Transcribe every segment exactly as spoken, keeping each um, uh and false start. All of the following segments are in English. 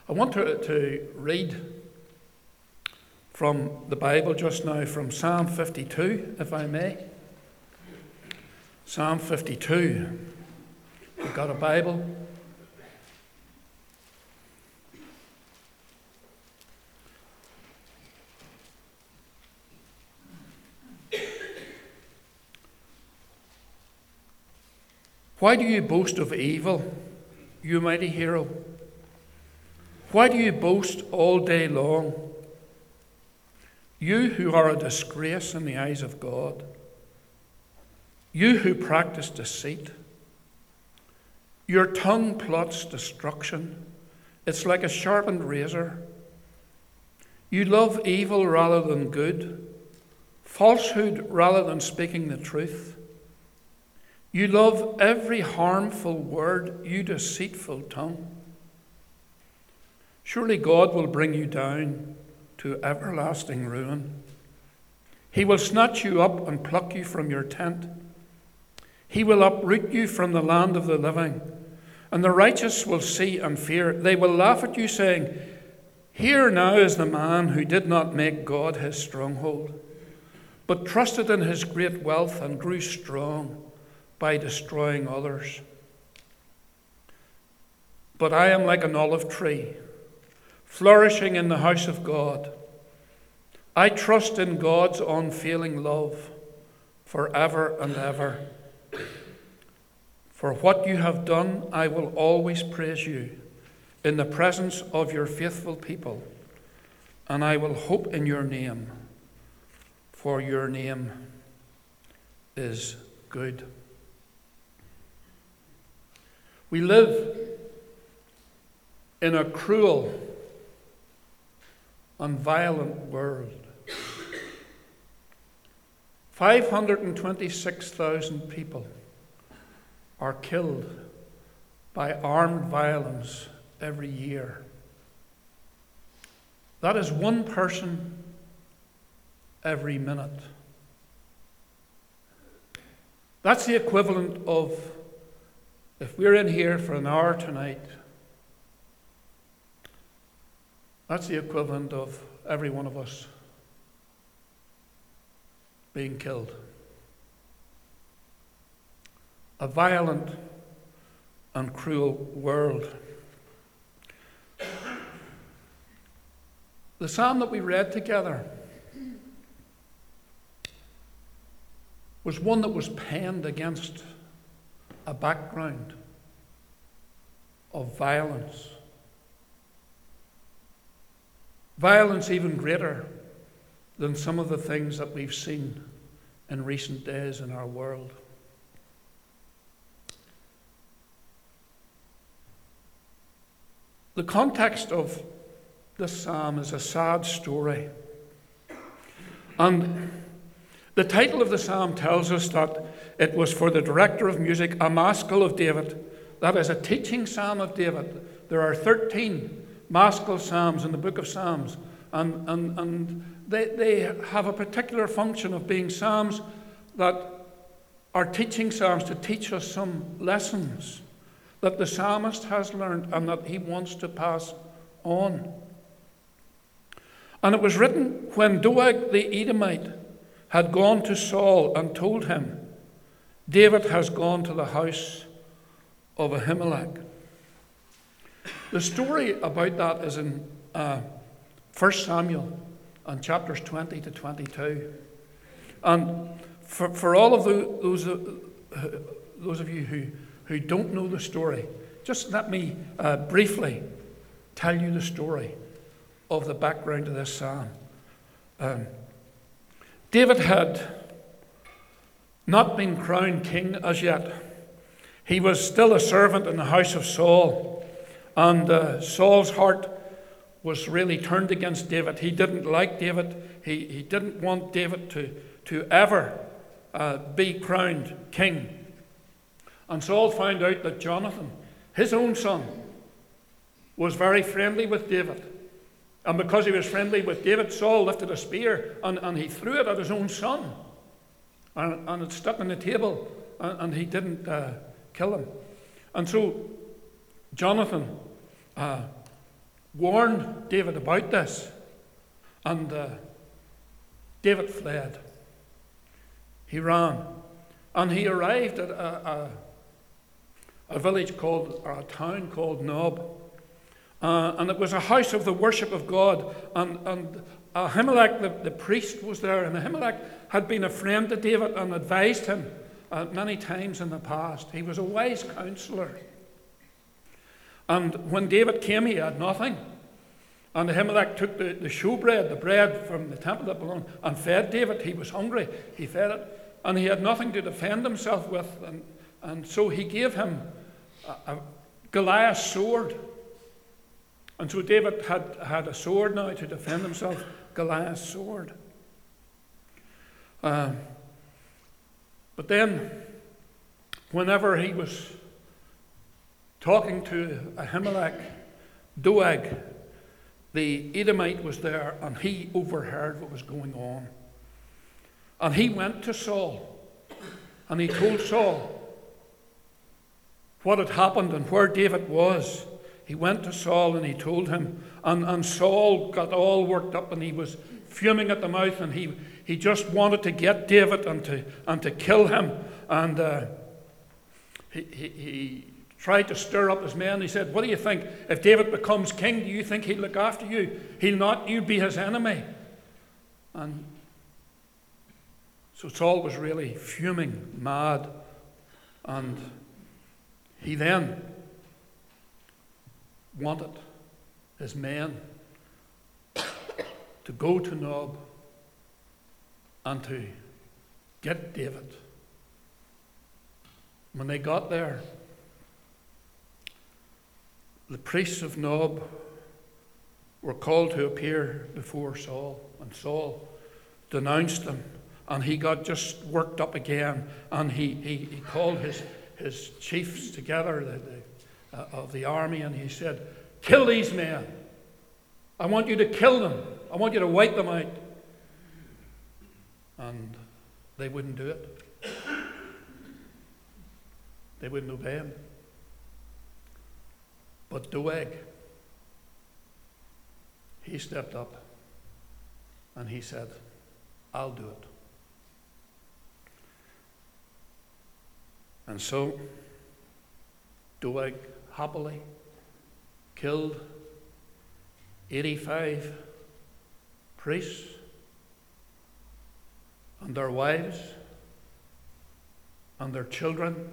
I want to, to read from the Bible just now, from Psalm fifty-two, if I may. Psalm fifty-two. You've got a Bible? Why do you boast of evil, you mighty hero? Why do you boast all day long, you who are a disgrace in the eyes of God? You who practice deceit. Your tongue plots destruction. It's like a sharpened razor. You love evil rather than good, falsehood rather than speaking the truth. You love every harmful word, you deceitful tongue. Surely God will bring you down to everlasting ruin. He will snatch you up and pluck you from your tent. He will uproot you from the land of the living, and the righteous will see and fear. They will laugh at you, saying, "Here now is the man who did not make God his stronghold, but trusted in his great wealth and grew strong by destroying others. But I am like an olive tree, flourishing in the house of God. I trust in God's unfailing love forever and ever. For what you have done, I will always praise you in the presence of your faithful people, and I will hope in your name, for your name is good." We live in a cruel and violent world. five hundred twenty-six thousand people are killed by armed violence every year. That is one person every minute. That's the equivalent of, if we're in here for an hour tonight, that's the equivalent of every one of us being killed. A violent and cruel world. The psalm that we read together was one that was penned against a background of violence. Violence even greater than some of the things that we've seen in recent days in our world. The context of this psalm is a sad story. And the title of the psalm tells us that it was for the director of music, a maskil of David. That is a teaching psalm of David. There are thirteen maskil psalms in the book of Psalms, and, and, and they, they have a particular function of being psalms that are teaching psalms to teach us some lessons that the psalmist has learned and that he wants to pass on. And it was written when Doeg the Edomite had gone to Saul and told him, "David has gone to the house of Ahimelech." The story about that is in uh, First Samuel and chapters twenty to twenty-two. And for, for all of the, those, uh, those of you who, who don't know the story, just let me uh, briefly tell you the story of the background to this psalm. Um, David had not been crowned king as yet. He was still a servant in the house of Saul, and uh, Saul's heart was really turned against David. He didn't like David. He, he didn't want David to, to ever uh, be crowned king. And Saul found out that Jonathan, his own son, was very friendly with David. And because he was friendly with David, Saul lifted a spear and, and he threw it at his own son. And, and it stuck on the table, and, and he didn't uh, kill him. And so Jonathan uh, warned David about this, and uh, David fled. He ran, and he arrived at a, a, a village called, or a town called Nob, uh, and it was a house of the worship of God, and, and Ahimelech, the, the priest, was there, and Ahimelech had been a friend to David and advised him uh, many times in the past. He was a wise counselor. And when David came, he had nothing. And Ahimelech took the, the showbread, the bread from the temple that belonged, and fed David. He was hungry. He fed it. And he had nothing to defend himself with. And, and so he gave him a, a Goliath's sword. And so David had, had a sword now to defend himself, Goliath's sword. Uh, but then, whenever he was talking to Ahimelech, Doeg, the Edomite, was there, and he overheard what was going on. And he went to Saul, and he told Saul what had happened and where David was. He went to Saul and he told him, and, and Saul got all worked up, and he was fuming at the mouth, and he, he just wanted to get David and to, and to kill him. And uh, he, he, he tried to stir up his men. He said, what do you think? If David becomes king, do you think he'll look after you? He'll not. You'll be his enemy. And so Saul was really fuming, mad. And he then wanted his men to go to Nob and to get David. When they got there, the priests of Nob were called to appear before Saul, and Saul denounced them, and he got just worked up again, and he, he, he called his, his chiefs together the, the, uh, of the army, and he said, kill these men. I want you to kill them. I want you to wipe them out. And they wouldn't do it. They wouldn't obey him. But Doeg, he stepped up and he said, I'll do it. And so Doeg happily killed eighty-five priests and their wives and their children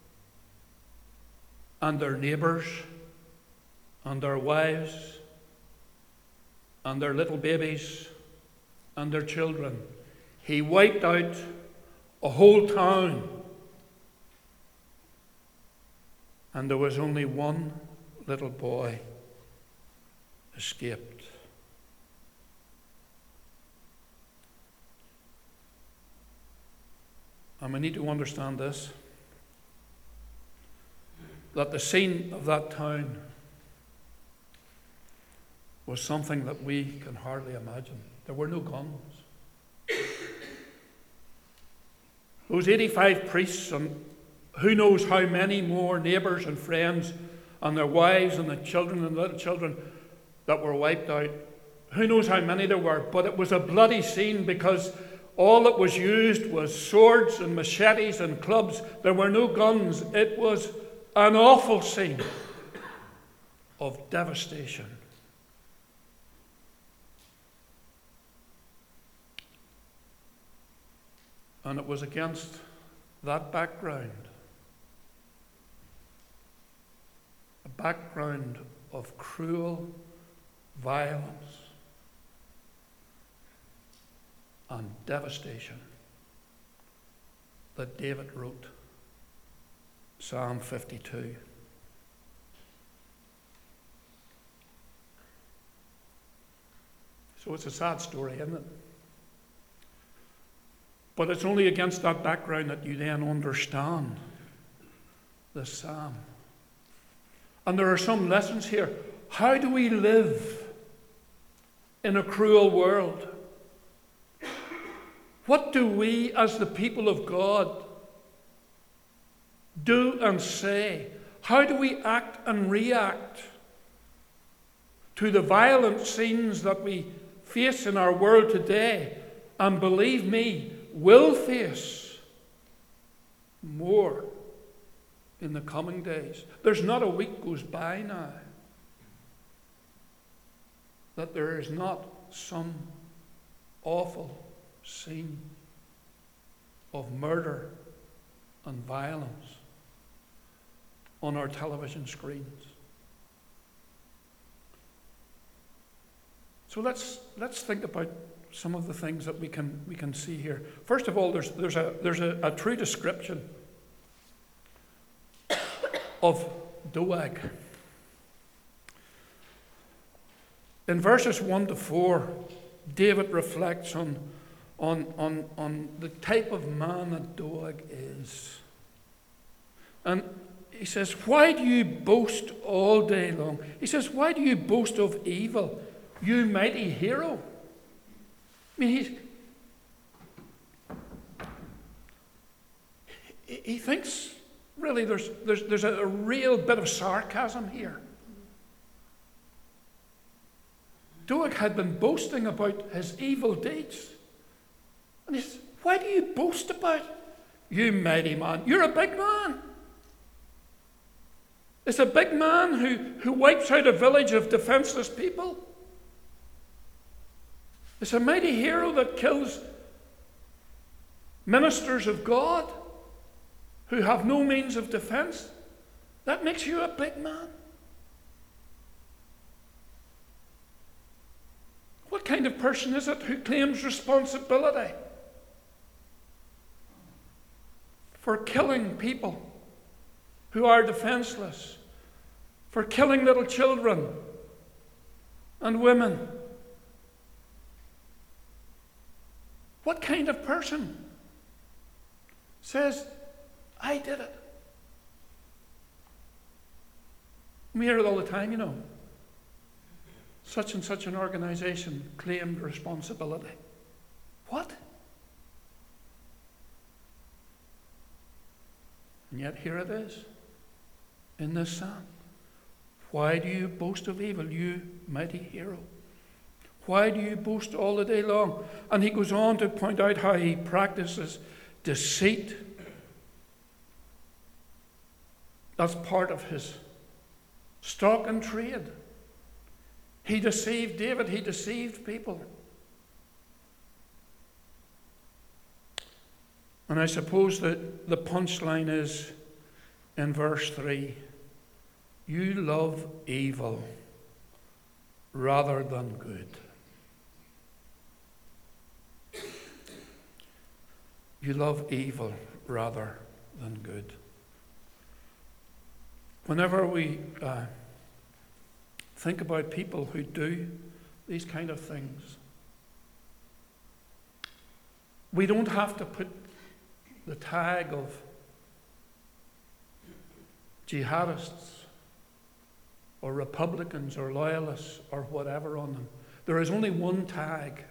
and their neighbours and their wives and their little babies and their children. He wiped out a whole town, and there was only one little boy escaped. And we need to understand this, that the scene of that town was something that we can hardly imagine. There were no guns. Those eighty-five priests and who knows how many more neighbours and friends and their wives and the children and little children that were wiped out. Who knows how many there were, but it was a bloody scene because all that was used was swords and machetes and clubs. There were no guns. It was an awful scene of devastation. And it was against that background, a background of cruel violence and devastation, that David wrote Psalm fifty-two. So it's a sad story, isn't it? But it's only against that background that you then understand this psalm. And there are some lessons here. How do we live in a cruel world? What do we, as the people of God, do and say? How do we act and react to the violent scenes that we face in our world today, and believe me, will face more in the coming days. There's not a week goes by now that there is not some awful scene of murder and violence on our television screens. So let's let's think about some of the things that we can we can see here. First of all, there's there's a there's a, a true description of Doeg. In verses one to four, David reflects on, on, on, on the type of man that Doeg is. And he says, why do you boast all day long? He says, why do you boast of evil, you mighty hero? I mean, he's, he, he thinks, really, there's, there's, there's a real bit of sarcasm here. Doeg had been boasting about his evil deeds. And he says, why do you boast about it? You mighty man, you're a big man. It's a big man who, who wipes out a village of defenseless people. It's a mighty hero that kills ministers of God who have no means of defense. That makes you a big man. What kind of person is it who claims responsibility for killing people who are defenseless, for killing little children and women? What kind of person says, I did it? We hear it all the time, you know. Such and such an organization claimed responsibility. What? And yet here it is in this psalm. Why do you boast of evil, you mighty hero? Why do you boast all the day long? And he goes on to point out how he practices deceit. That's part of his stock and trade. He deceived David, he deceived people. And I suppose that the punchline is in verse three. You love evil rather than good. You love evil rather than good. Whenever we uh, think about people who do these kind of things, we don't have to put the tag of jihadists or Republicans or loyalists or whatever on them. There is only one tag: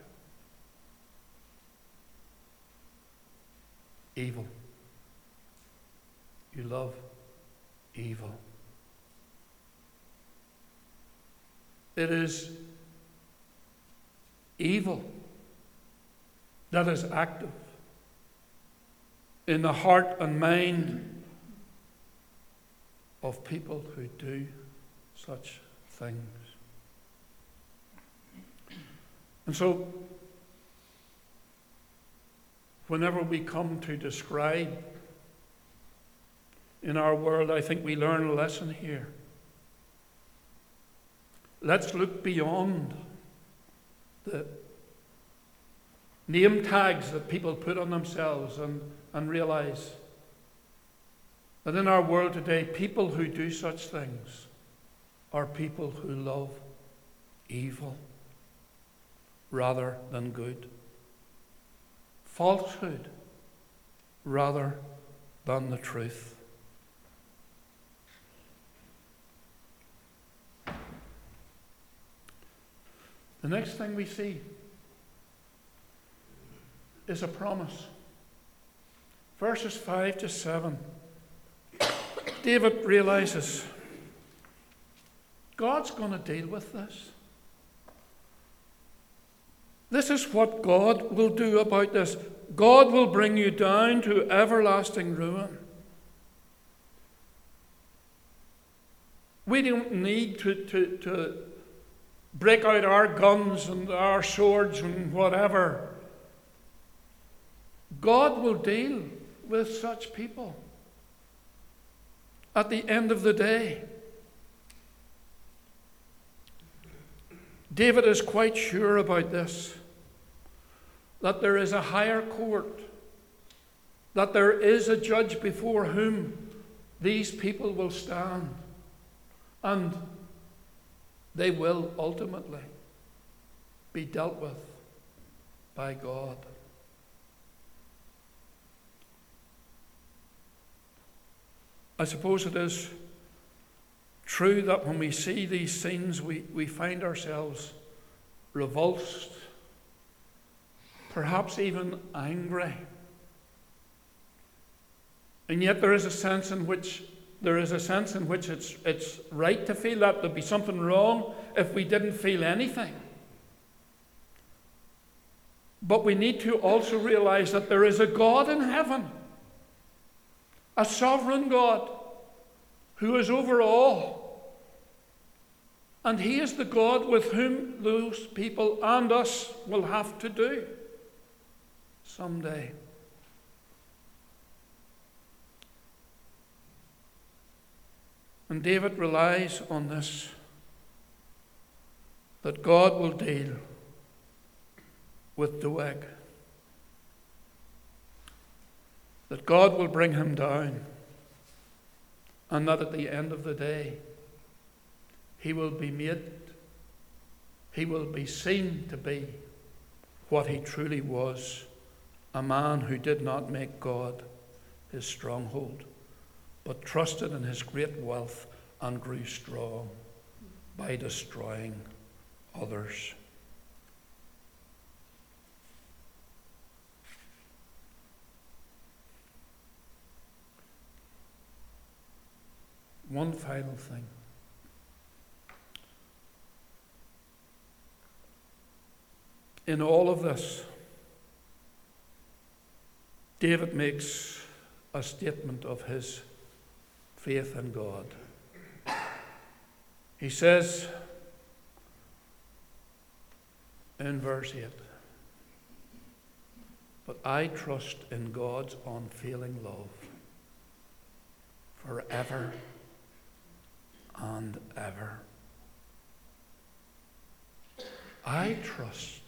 evil. You love evil. It is evil that is active in the heart and mind of people who do such things. And so, whenever we come to describe in our world, I think we learn a lesson here. Let's look beyond the name tags that people put on themselves and, and realize that in our world today, people who do such things are people who love evil rather than good, falsehood rather than the truth. The next thing we see is a promise. Verses five to seven. David realizes God's going to deal with this. This is what God will do about this. God will bring you down to everlasting ruin. We don't need to, to, to break out our guns and our swords and whatever. God will deal with such people at the end of the day. David is quite sure about this, that there is a higher court, that there is a judge before whom these people will stand, and they will ultimately be dealt with by God. I suppose it is true that when we see these scenes, we, we find ourselves revulsed, perhaps even angry. And yet there is a sense in which there is a sense in which it's it's right to feel that. There'd be something wrong if we didn't feel anything. But we need to also realize that there is a God in heaven, a sovereign God who is over all. And he is the God with whom those people and us will have to do someday. And David relies on this, that God will deal with Doeg, that God will bring him down, and that at the end of the day, he will be made, he will be seen to be what he truly was, a man who did not make God his stronghold, but trusted in his great wealth and grew strong by destroying others. One final thing. In all of this, David makes a statement of his faith in God. He says in verse eight, "But I trust in God's unfailing love forever and ever." I trust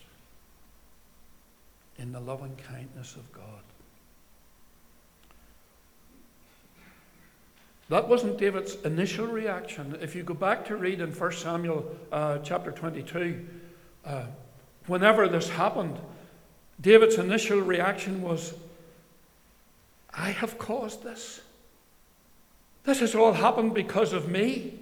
in the loving kindness of God. That wasn't David's initial reaction. If you go back to read in First Samuel uh, chapter twenty-two, uh, whenever this happened, David's initial reaction was, I have caused this. This has all happened because of me.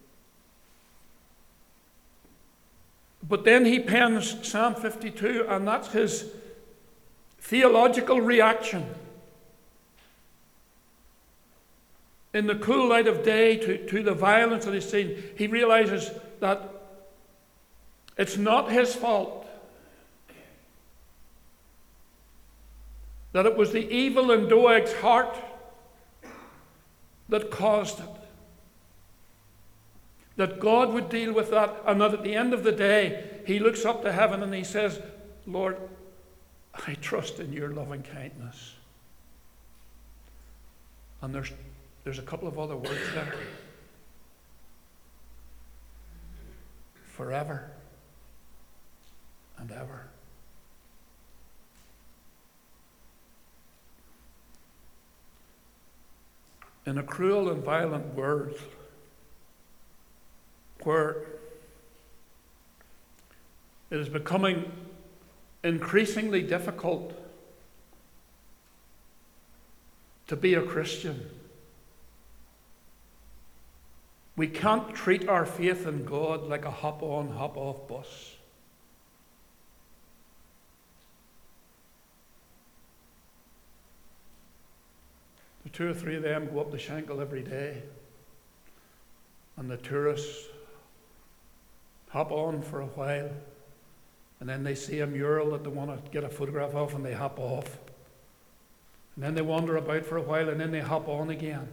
But then he pens Psalm fifty-two, and that's his theological reaction. In the cool light of day, to, to the violence that he's seen, he realizes that it's not his fault. That it was the evil in Doeg's heart that caused it. That God would deal with that, and that at the end of the day, he looks up to heaven and he says, Lord, I trust in your loving kindness. And there's There's a couple of other words there. Forever and ever. In a cruel and violent world, where it is becoming increasingly difficult to be a Christian, we can't treat our faith in God like a hop-on, hop-off bus. The two or three of them go up the Shankill every day, and the tourists hop on for a while, and then they see a mural that they want to get a photograph of, and they hop off. And then they wander about for a while, and then they hop on again.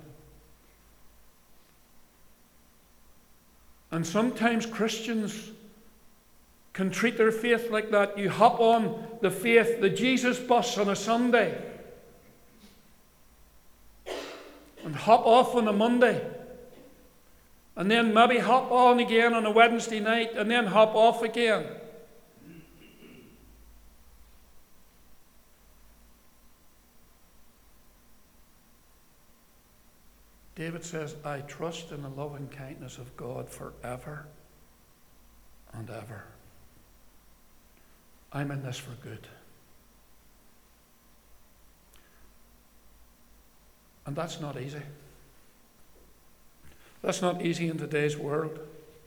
And sometimes Christians can treat their faith like that. You hop on the faith, the Jesus bus on a Sunday, and hop off on a Monday, and then maybe hop on again on a Wednesday night, and then hop off again. David says, I trust in the loving kindness of God forever and ever. I'm in this for good. And that's not easy. That's not easy in today's world.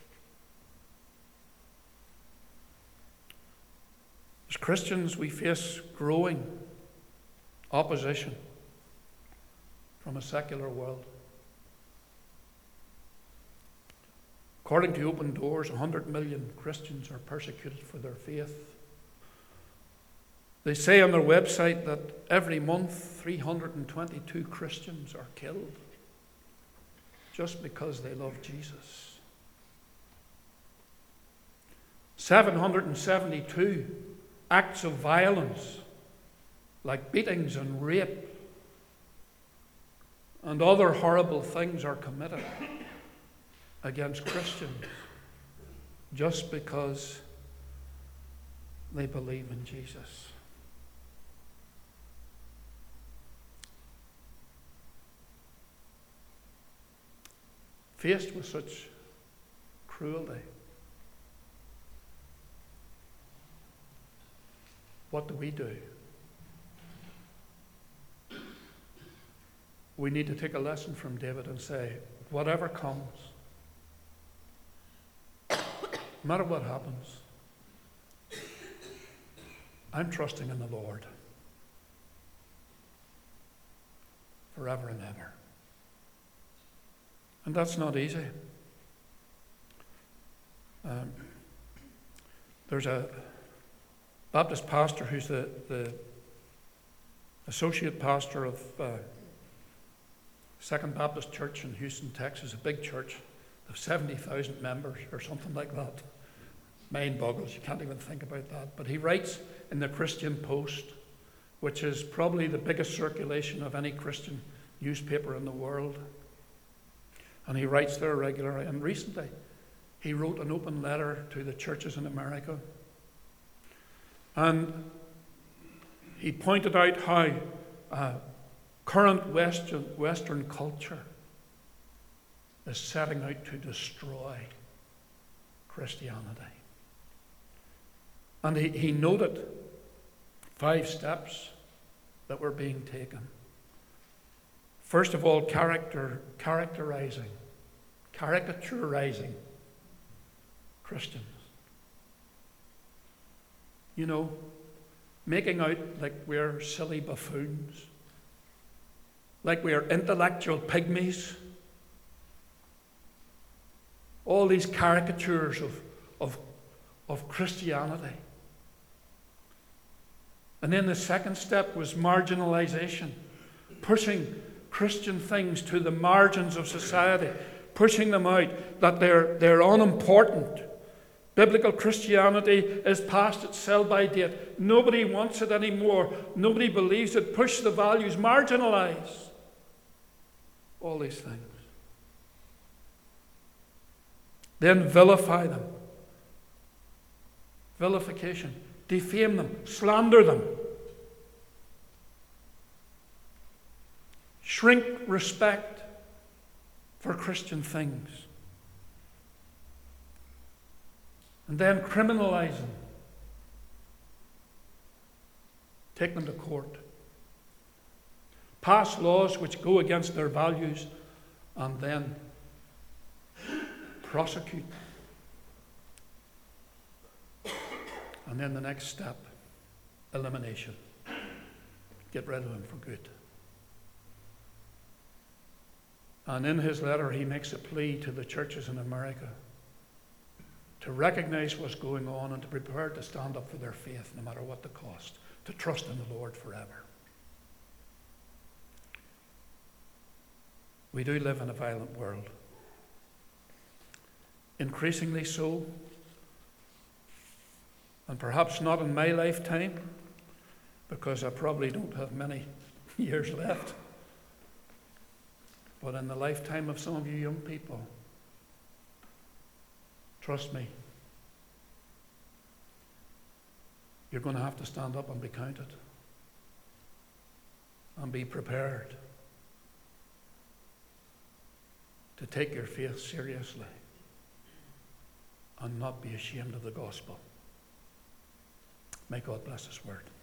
As Christians, we face growing opposition from a secular world. According to Open Doors, one hundred million Christians are persecuted for their faith. They say on their website that every month three hundred twenty-two Christians are killed just because they love Jesus. seven hundred seventy-two acts of violence, like beatings and rape and other horrible things, are committed against Christians just because they believe in Jesus. Faced with such cruelty, what do we do? We need to take a lesson from David and say, whatever comes, no matter what happens, I'm trusting in the Lord forever and ever. And that's not easy. Um, there's a Baptist pastor who's the, the associate pastor of uh, Second Baptist Church in Houston, Texas, a big church of seventy thousand members or something like that. Mind boggles, you can't even think about that. But he writes in the Christian Post, which is probably the biggest circulation of any Christian newspaper in the world. And he writes there regularly. And recently, he wrote an open letter to the churches in America. And he pointed out how uh, current Western, Western culture is setting out to destroy Christianity. And he, he noted five steps that were being taken. First of all, character, characterizing, caricaturizing Christians. You know, making out like we're silly buffoons, like we're intellectual pygmies. All these caricatures of, of, of Christianity. And then the second step was marginalization, pushing Christian things to the margins of society, pushing them out, that they're, they're unimportant. Biblical Christianity is past its sell-by date. Nobody wants it anymore. Nobody believes it. Push the values, marginalize all these things. Then vilify them. Vilification. Defame them. Slander them. Shrink respect for Christian things. And then criminalize them. Take them to court. Pass laws which go against their values, and then prosecute. And then the next step, elimination. Get rid of them for good. And in his letter, he makes a plea to the churches in America to recognize what's going on and to be prepared to stand up for their faith no matter what the cost, to trust in the Lord forever. We do live in a violent world. Increasingly so, and perhaps not in my lifetime, because I probably don't have many years left, but in the lifetime of some of you young people, trust me, you're going to have to stand up and be counted and be prepared to take your faith seriously and not be ashamed of the gospel. May God bless His word.